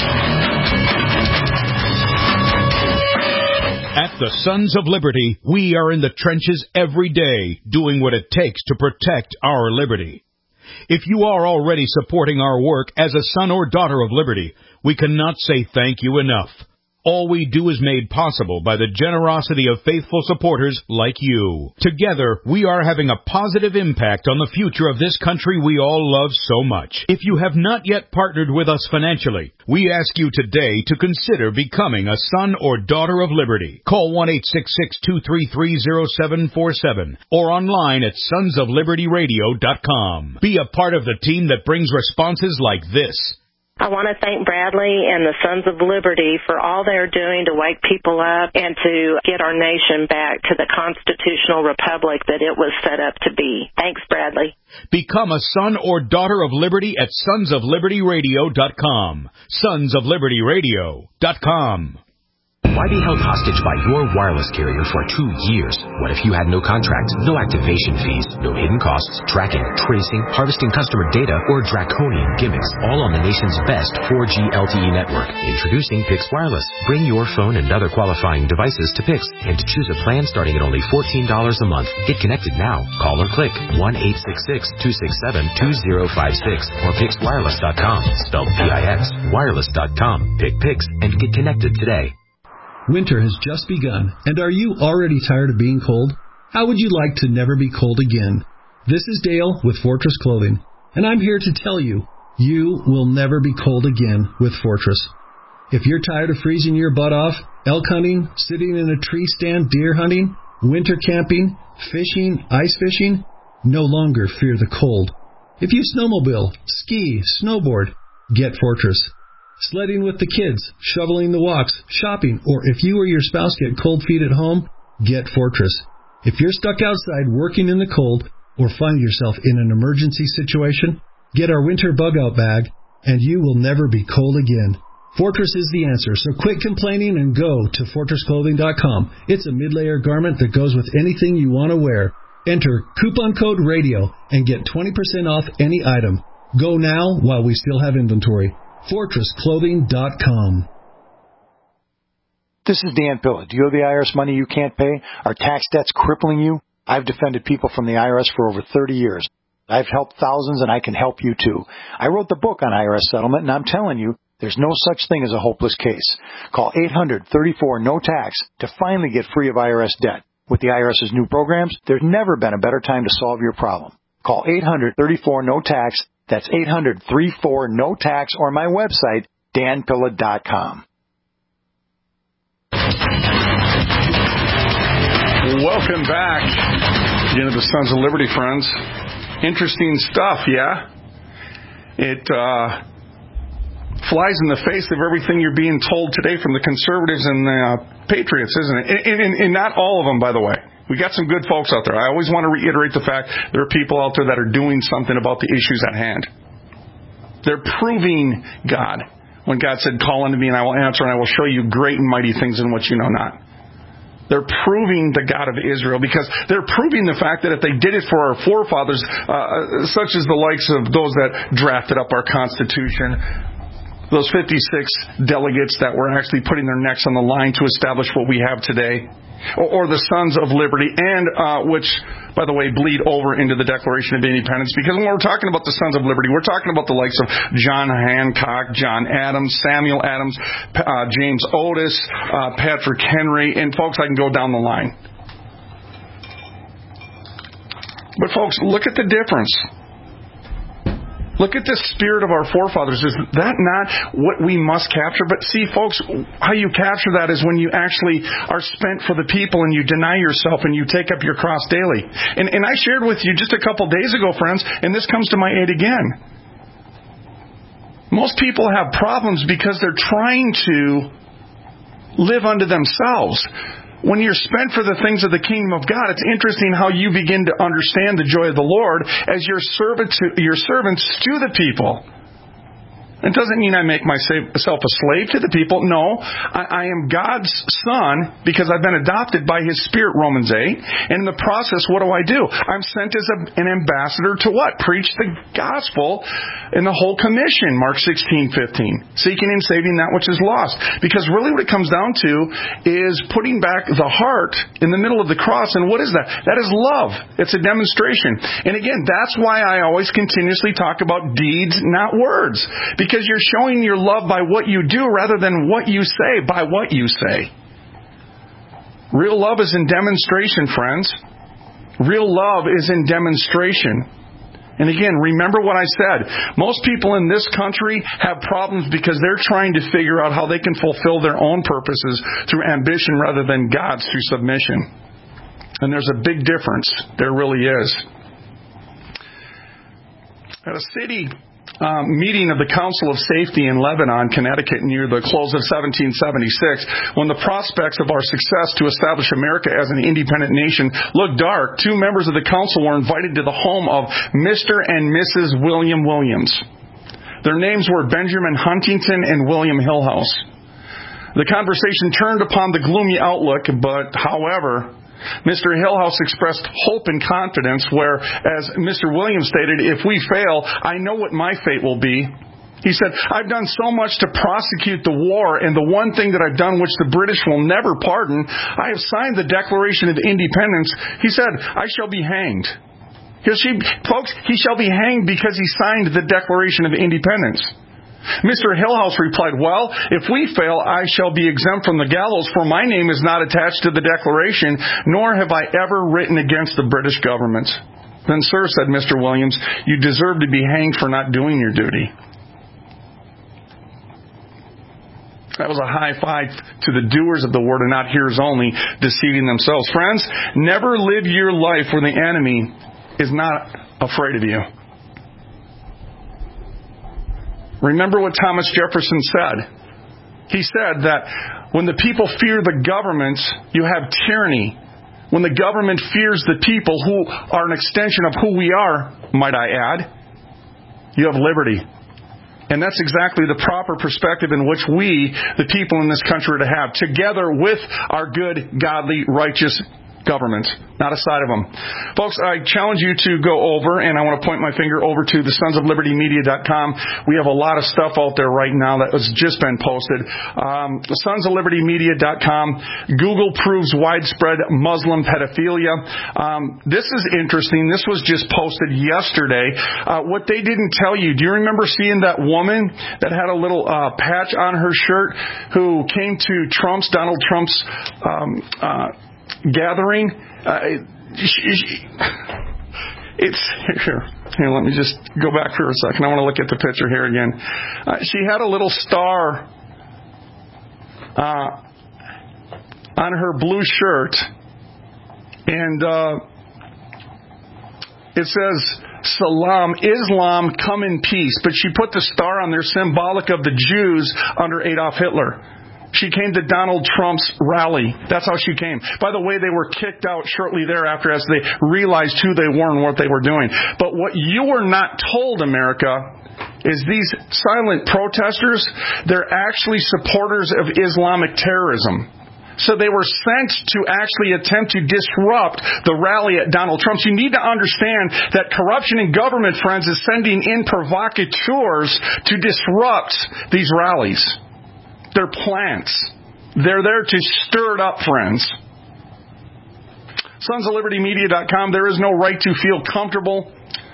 At the Sons of Liberty, we are in the trenches every day, doing what it takes to protect our liberty. If you are already supporting our work as a son or daughter of liberty, we cannot say thank you enough. All we do is made possible by the generosity of faithful supporters like you. Together, we are having a positive impact on the future of this country we all love so much. If you have not yet partnered with us financially, we ask you today to consider becoming a son or daughter of liberty. Call 1-866-233-0747 or online at sonsoflibertyradio.com. Be a part of the team that brings responses like this. I want to thank Bradley and the Sons of Liberty for all they're doing to wake people up and to get our nation back to the constitutional republic that it was set up to be. Thanks, Bradley. Become a son or daughter of liberty at sonsoflibertyradio.com. Sonsoflibertyradio.com. Why be held hostage by your wireless carrier for 2 years? What if you had no contract, no activation fees, no hidden costs, tracking, tracing, harvesting customer data, or draconian gimmicks, all on the nation's best 4G LTE network? Introducing Pix Wireless. Bring your phone and other qualifying devices to Pix and choose a plan starting at only $14 a month. Get connected now. Call or click 1-866-267-2056 or PixWireless.com. Spelled P-I-X. Wireless.com. Pick Pix and get connected today. Winter has just begun, and are you already tired of being cold? How would you like to never be cold again? This is Dale with Fortress Clothing, and I'm here to tell you, you will never be cold again with Fortress. If you're tired of freezing your butt off, elk hunting, sitting in a tree stand, deer hunting, winter camping, fishing, ice fishing, no longer fear the cold. If you snowmobile, ski, snowboard, get Fortress. Sledding with the kids, shoveling the walks, shopping, or if you or your spouse get cold feet at home, get Fortress. If you're stuck outside working in the cold or find yourself in an emergency situation, get our winter bug-out bag, and you will never be cold again. Fortress is the answer, so quit complaining and go to FortressClothing.com. It's a mid-layer garment that goes with anything you want to wear. Enter coupon code RADIO and get 20% off any item. Go now while we still have inventory. FortressClothing.com. This is Dan Pilla. Do you owe the IRS money you can't pay? Are tax debts crippling you? I've defended people from the IRS for over 30 years. I've helped thousands, and I can help you too. I wrote the book on IRS settlement, and I'm telling you, there's no such thing as a hopeless case. Call 800-34-NO-TAX to finally get free of IRS debt. With the IRS's new programs, there's never been a better time to solve your problem. Call 800-34-NO-TAX. That's 800-34-NO-TAX or my website, danpilla.com. Welcome back again to the Sons of Liberty, friends. Interesting stuff, yeah? It flies in the face of everything you're being told today from the conservatives and the patriots, isn't it? And not all of them, by the way. We got some good folks out there. I always want to reiterate the fact there are people out there that are doing something about the issues at hand. They're proving God. When God said, call unto me and I will answer and I will show you great and mighty things in which you know not. They're proving the God of Israel because they're proving the fact that if they did it for our forefathers, such as the likes of those that drafted up our Constitution, those 56 delegates that were actually putting their necks on the line to establish what we have today, or the Sons of Liberty, and which, by the way, bleed over into the Declaration of Independence. Because when we're talking about the Sons of Liberty, we're talking about the likes of John Hancock, John Adams, Samuel Adams, James Otis, Patrick Henry, and folks, I can go down the line. But folks, look at the difference. Look at the spirit of our forefathers. Is that not what we must capture? But see, folks, how you capture that is when you actually are spent for the people and you deny yourself and you take up your cross daily. And I shared with you just a couple days ago, friends, and this comes to my aid again. Most people have problems because they're trying to live unto themselves. When you're spent for the things of the kingdom of God, it's interesting how you begin to understand the joy of the Lord as your servants to the people. It doesn't mean I make myself a slave to the people. No, I am God's son because I've been adopted by His Spirit, Romans 8. And in the process, what do? I'm sent as an ambassador to what? Preach the gospel in the whole commission, Mark 16:15. Seeking and saving that which is lost. Because really what it comes down to is putting back the heart in the middle of the cross. And what is that? That is love. It's a demonstration. And again, that's why I always continuously talk about deeds, not words. Because you're showing your love by what you do rather than what you say, by what you say. Real love is in demonstration, friends. Real love is in demonstration. And again, remember what I said. Most people in this country have problems because they're trying to figure out how they can fulfill their own purposes through ambition rather than God's through submission. And there's a big difference. There really is. At a city meeting of the Council of Safety in Lebanon, Connecticut, near the close of 1776, when the prospects of our success to establish America as an independent nation looked dark, two members of the council were invited to the home of Mr. and Mrs. William Williams. Their names were Benjamin Huntington and William Hillhouse. The conversation turned upon the gloomy outlook, but however, Mr. Hillhouse expressed hope and confidence, where, as Mr. Williams stated, if we fail, I know what my fate will be. He said, I've done so much to prosecute the war, and the one thing that I've done which the British will never pardon, I have signed the Declaration of Independence. He said, I shall be hanged. Folks, he shall be hanged because he signed the Declaration of Independence. Mr. Hillhouse replied, well, if we fail, I shall be exempt from the gallows, for my name is not attached to the Declaration, nor have I ever written against the British government. Then, sir, said Mr. Williams, you deserve to be hanged for not doing your duty. That was a high five to the doers of the word and not hearers only, deceiving themselves. Friends, never live your life where the enemy is not afraid of you. Remember what Thomas Jefferson said. He said that when the people fear the government, you have tyranny. When the government fears the people, who are an extension of who we are, might I add, you have liberty. And that's exactly the proper perspective in which we, the people in this country, are to have, together with our good, godly, righteous government, not a side of them. Folks, I challenge you to go over, and I want to point my finger over to the sonsoflibertymedia.com. We have a lot of stuff out there right now that has just been posted. Sonsoflibertymedia.com. Google proves widespread Muslim pedophilia. This is interesting. This was just posted yesterday. What they didn't tell you, do you remember seeing that woman that had a little patch on her shirt who came to Donald Trump's gathering? It's here. Let me just go back for a second. I want to look at the picture here again. She had a little star on her blue shirt, and it says, Salam, Islam, come in peace. But she put the star on there symbolic of the Jews under Adolf Hitler. She came to Donald Trump's rally. That's how she came. By the way, they were kicked out shortly thereafter as they realized who they were and what they were doing. But what you were not told, America, is these silent protesters, they're actually supporters of Islamic terrorism. So they were sent to actually attempt to disrupt the rally at Donald Trump's. You need to understand that corruption in government, friends, is sending in provocateurs to disrupt these rallies. They're plants. They're there to stir it up, friends. SonsOfLibertyMedia.com. There is no right to feel comfortable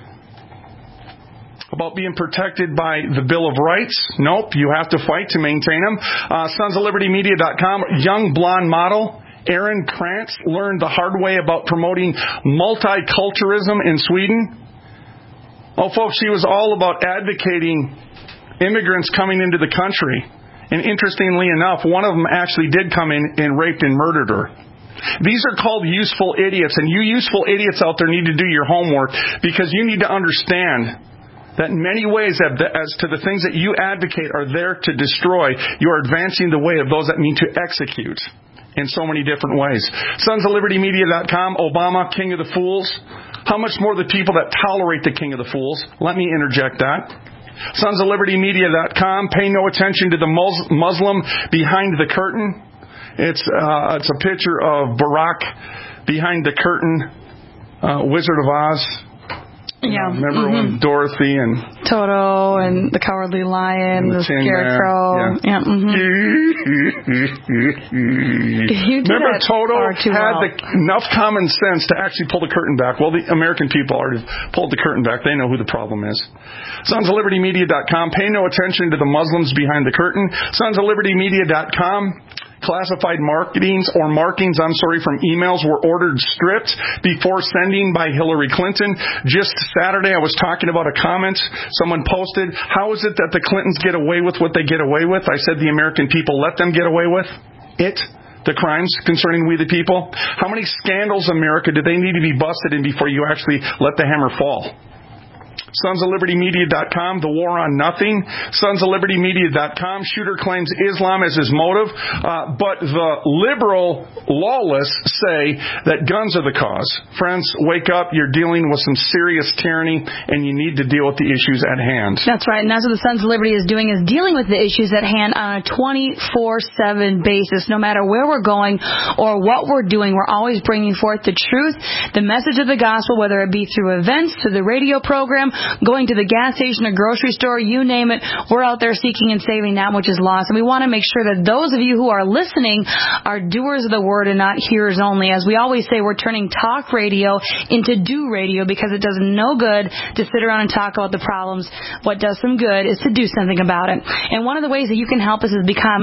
about being protected by the Bill of Rights. Nope, you have to fight to maintain them. SonsOfLibertyMedia.com. Young blonde model Erin Krantz learned the hard way about promoting multiculturalism in Sweden. Oh, folks, he was all about advocating immigrants coming into the country. And interestingly enough, one of them actually did come in and raped and murdered her. These are called useful idiots, and you useful idiots out there need to do your homework, because you need to understand that in many ways, as to the things that you advocate are there to destroy, you are advancing the way of those that mean to execute in so many different ways. SonsOfLibertyMedia.com, Obama, King of the Fools. How much more the people that tolerate the King of the Fools? Let me interject that. SonsOfLibertyMedia.com, pay no attention to the Muslim behind the curtain. It's a picture of Barack behind the curtain, Wizard of Oz. Yeah. Remember when Dorothy and Toto and the Cowardly Lion, the Scarecrow. Yeah. Remember Toto had enough common sense to actually pull the curtain back. Well, the American people already pulled the curtain back. They know who the problem is. SonsOfLibertyMedia.com. Pay no attention to the Muslims behind the curtain. SonsOfLibertyMedia.com. Classified markings from emails were ordered stripped before sending by Hillary Clinton. Just Saturday, I was talking about a comment someone posted. How is it that the Clintons get away with what they get away with? I said the American people let them get away with it. The crimes concerning we the people. How many scandals, America, do they need to be busted in before you actually let the hammer fall? SonsOfLibertyMedia.com, the war on nothing. SonsOfLibertyMedia.com, shooter claims Islam as his motive, but the liberal lawless say that guns are the cause. Friends, wake up. You're dealing with some serious tyranny, and you need to deal with the issues at hand. That's right, and that's what the Sons of Liberty is doing, is dealing with the issues at hand on a 24/7 basis. No matter where we're going or what we're doing, we're always bringing forth the truth, the message of the gospel, whether it be through events, through the radio program, going to the gas station or grocery store, you name it. We're out there seeking and saving that which is lost. And we want to make sure that those of you who are listening are doers of the word and not hearers only. As we always say, we're turning talk radio into do radio, because it does no good to sit around and talk about the problems. What does some good is to do something about it. And one of the ways that you can help us is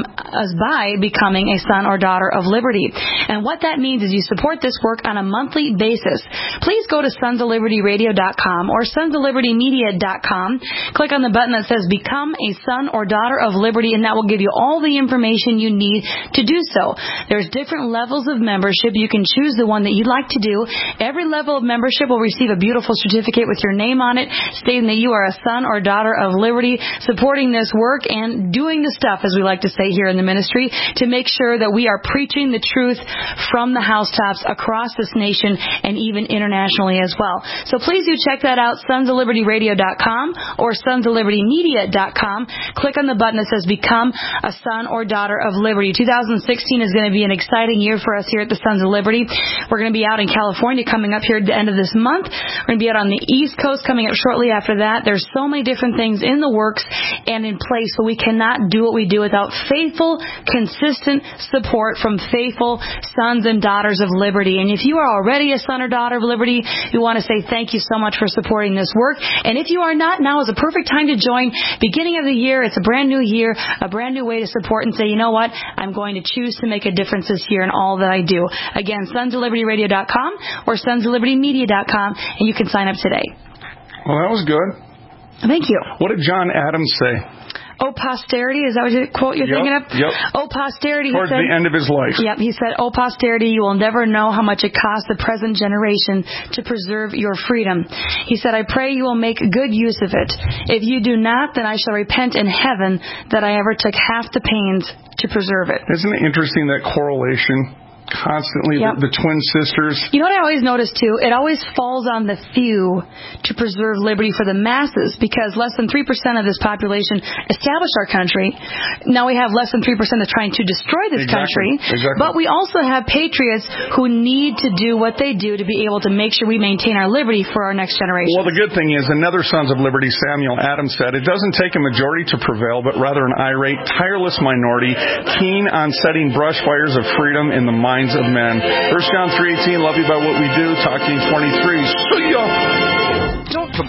by becoming a son or daughter of liberty. And what that means is you support this work on a monthly basis. Please go to SonsOfLibertyRadio.com or SonsOfLibertyMedia.com. Click on the button that says Become a Son or Daughter of Liberty, and that will give you all the information you need to do so. There's different levels of membership. You can choose the one that you'd like to do. Every level of membership will receive a beautiful certificate with your name on it, stating that you are a son or daughter of liberty, supporting this work and doing the stuff, as we like to say here in the ministry, to make sure that we are preaching the truth from the housetops across this nation and even internationally as well. So please do check that out, SonsOfLibertyRadio.com or SonsOfLibertyMedia.com. Click on the button that says Become a Son or Daughter of Liberty. 2016 is going to be an exciting year for us here at the Sons of Liberty. We're going to be out in California coming up here at the end of this month. We're going to be out on the East Coast coming up shortly after that. There's so many different things in the works and in place, but we cannot do what we do without faithful, consistent support from faithful sons and daughters of liberty. And if you are already a son or daughter of liberty, we want to say thank you so much for supporting this work. And if you are not, now is a perfect time to join. Beginning of the year, it's a brand new year, a brand new way to support and say, you know what, I'm going to choose to make a difference this year in all that I do. Again, SonsOfLibertyRadio.com or SonsOfLibertyMedia.com, and you can sign up today. Well, that was good. Thank you. What did John Adams say? Oh, posterity, is that what the quote you're thinking of? Yep. Oh, posterity. Towards the end of his life. Yep, he said, oh, posterity, you will never know how much it costs the present generation to preserve your freedom. He said, I pray you will make good use of it. If you do not, then I shall repent in heaven that I ever took half the pains to preserve it. Isn't it interesting, that correlation? Constantly, yep. the twin sisters. You know what I always notice, too? It always falls on the few to preserve liberty for the masses, because less than 3% of this population established our country. Now we have less than 3% that's trying to destroy this country. Exactly. But we also have patriots who need to do what they do to be able to make sure we maintain our liberty for our next generation. Well, the good thing is, another Sons of Liberty, Samuel Adams, said, it doesn't take a majority to prevail, but rather an irate, tireless minority, keen on setting brush fires of freedom in the minds of men. 1 John 3:18, love you by what we do. Talking 23. See ya! Don't complain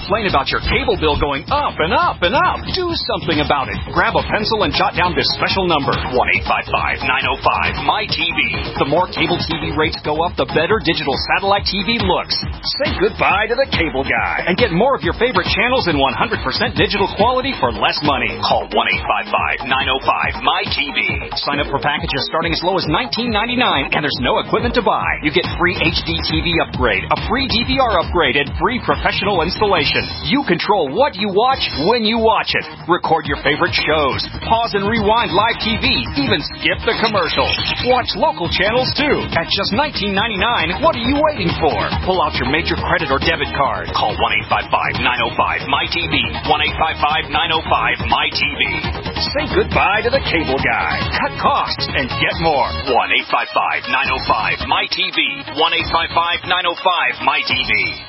complain about your cable bill going up and up and up. Do something about it. Grab a pencil and jot down this special number, 1-855-905-MY-TV. The more cable TV rates go up, the better digital satellite TV looks. Say goodbye to the cable guy and get more of your favorite channels in 100% digital quality for less money. Call 1-855-905-MY-TV. Sign up for packages starting as low as $19.99, and there's no equipment to buy. You get free HD TV upgrade, a free DVR upgrade, and free professional installation. You control what you watch when you watch it. Record your favorite shows. Pause and rewind live TV. Even skip the commercials. Watch local channels too. At just $19.99, what are you waiting for? Pull out your major credit or debit card. Call 1-855-905-MY-TV. 1-855-905-MY-TV. Say goodbye to the cable guy. Cut costs and get more. 1-855-905-MY-TV. 1-855-905-MY-TV.